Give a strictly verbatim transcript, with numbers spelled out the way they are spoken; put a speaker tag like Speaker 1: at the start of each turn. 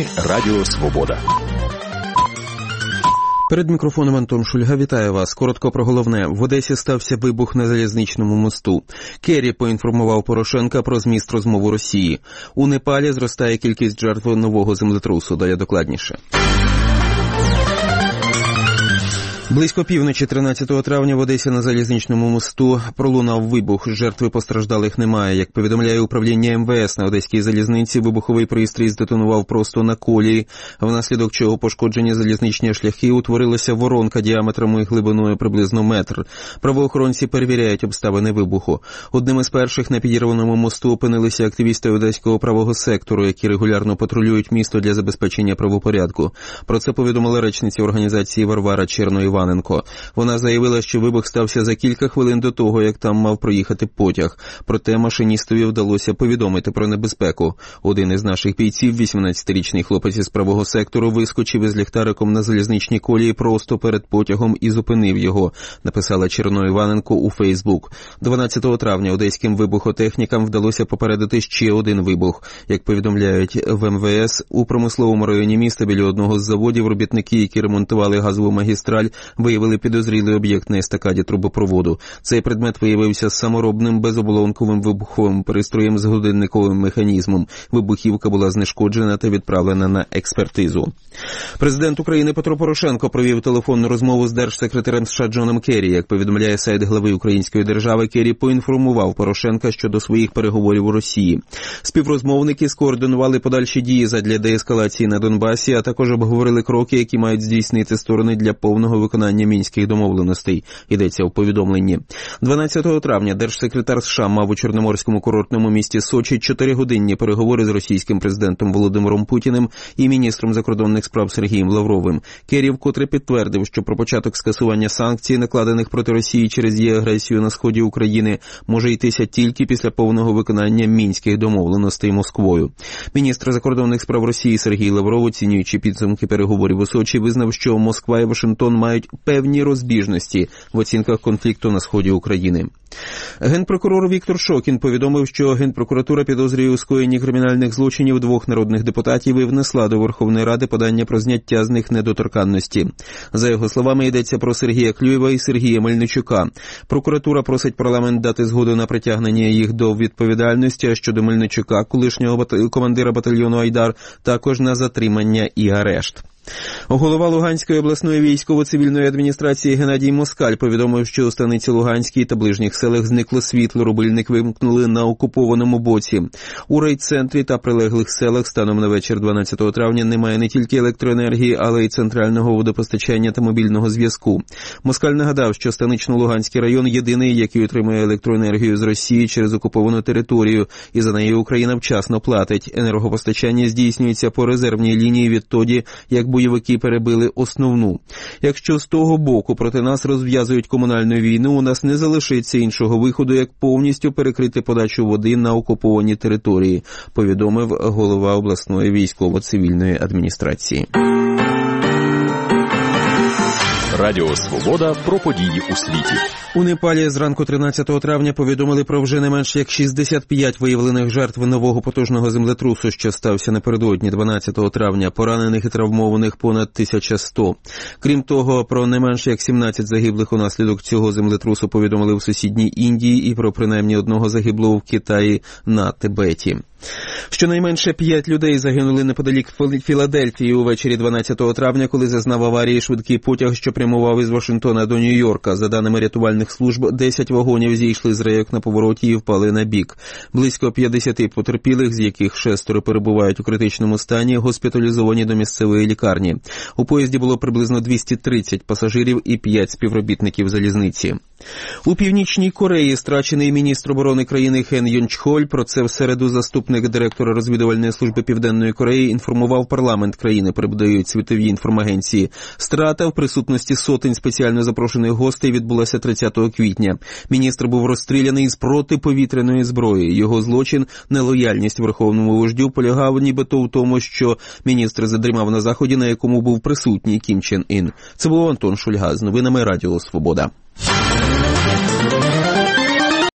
Speaker 1: Радіо Свобода.
Speaker 2: Перед мікрофоном Антон Шульга. Вітаю вас. Коротко про головне. В Одесі стався вибух на залізничному мосту. Керрі поінформував Порошенка про зміст розмови Росії. У Непалі зростає кількість жертв нового землетрусу. Далі докладніше. Близько півночі тринадцятого травня в Одесі на залізничному мосту пролунав вибух. Жертви постраждалих немає. Як повідомляє управління ем ве ес, на Одеській залізниці вибуховий пристрій здетонував просто на колії, внаслідок чого пошкоджені залізничні шляхи, утворилася воронка діаметром і глибиною приблизно метр. Правоохоронці перевіряють обставини вибуху. Одним із перших на підірваному мосту опинилися активісти Одеського правого сектору, які регулярно патрулюють місто для забезпечення правопорядку. Про це повідомила речниця організації Варвара Черно-Іваненко. Вона заявила, що вибух стався за кілька хвилин до того, як там мав проїхати потяг. Проте машиністові вдалося повідомити про небезпеку. Один із наших бійців, вісімнадцятирічний хлопець із правого сектору, вискочив із ліхтариком на залізничній колії просто перед потягом і зупинив його, написала Черно-Іваненко у Фейсбук. дванадцятого травня одеським вибухотехнікам вдалося попередити ще один вибух. Як повідомляють в ем ве ес, у промисловому районі міста біля одного з заводів робітники, які ремонтували газову магістраль, виявили підозрілий об'єкт на естакаді трубопроводу. Цей предмет виявився саморобним безоблонковим вибуховим пристроєм з годинниковим механізмом. Вибухівка була знешкоджена та відправлена на експертизу. Президент України Петро Порошенко провів телефонну розмову з держсекретарем США Джоном Керрі. Як повідомляє сайт глави Української держави, Керрі поінформував Порошенка щодо своїх переговорів у Росії. Співрозмовники скоординували подальші дії задля деескалації на Донбасі, а також обговорили кроки, які мають здійснити сторони для повного виконання мінських домовленостей, йдеться у повідомленні. дванадцятого травня держсекретар США мав у чорноморському курортному місті Сочі чотиригодинні переговори з російським президентом Володимиром Путіним і міністром закордонних справ Сергієм Лавровим. Керрі вкотре підтвердив, що про початок скасування санкцій, накладених проти Росії через її агресію на сході України, може йтися тільки після повного виконання мінських домовленостей Москвою. Міністр закордонних справ Росії Сергій Лавров, оцінюючи підсумки переговорів у Сочі, визнав, що Москва і Вашингтон мають певні розбіжності в оцінках конфлікту на сході України. Генпрокурор Віктор Шокін повідомив, що Генпрокуратура підозрює у скоєнні кримінальних злочинів двох народних депутатів і внесла до Верховної Ради подання про зняття з них недоторканності. За його словами, йдеться про Сергія Клюєва і Сергія Мельничука. Прокуратура просить парламент дати згоду на притягнення їх до відповідальності, а щодо Мельничука, колишнього бат... командира батальйону «Айдар», також на затримання і арешт. Голова Луганської обласної військово-цивільної адміністрації Геннадій Москаль повідомив, що у станиці Луганській та ближніх селах зникло світло, рубильник вимкнули на окупованому боці. У райцентрі та прилеглих селах станом на вечір дванадцятого травня немає не тільки електроенергії, але й центрального водопостачання та мобільного зв'язку. Москаль нагадав, що станично-Луганський район єдиний, який отримує електроенергію з Росії через окуповану територію, і за неї Україна вчасно платить. Енергопостачання здійснюється по резервній лінії відтоді, як бойовики перебили основну. Якщо з того боку проти нас розв'язують комунальну війну, у нас не залишиться іншого виходу, як повністю перекрити подачу води на окуповані території, повідомив голова обласної військово-цивільної адміністрації.
Speaker 1: Радіо Свобода про події у світі.
Speaker 2: У Непалі зранку тринадцятого травня повідомили про вже не менш як шістдесят п'ять виявлених жертв нового потужного землетрусу, що стався напередодні дванадцятого травня. Поранених і травмованих понад тисяча сто. Крім того, про не менш як сімнадцять загиблих унаслідок цього землетрусу повідомили в сусідній Індії і про принаймні одного загиблого в Китаї на Тибеті. Щонайменше п'ять людей загинули неподалік Філадельфії увечері дванадцятого травня, коли зазнав аварії швидкий потяг, що прямував із Вашингтона до Нью-Йорка. За даними рятувальних служб, десять вагонів зійшли з рейок на повороті і впали на бік. Близько п'ятдесят потерпілих, з яких шестеро перебувають у критичному стані, госпіталізовані до місцевої лікарні. У поїзді було приблизно двісті тридцять пасажирів і п'ять співробітників залізниці. У Північній Кореї страчений міністр оборони країни Ген Йончхоль. Про це в середу заступник директора розвідувальної служби Південної Кореї інформував парламент країни, передають світові інформагенції. Страта в присутності сотень спеціально запрошених гостей відбулася тридцятого квітня. Міністр був розстріляний з протиповітряної зброї. Його злочин, нелояльність верховному вождю, полягав нібито в тому, що міністр задрімав на заході, на якому був присутній Кім Чен Ін. Це був Антон Шульга з новинами Радіо Свобода.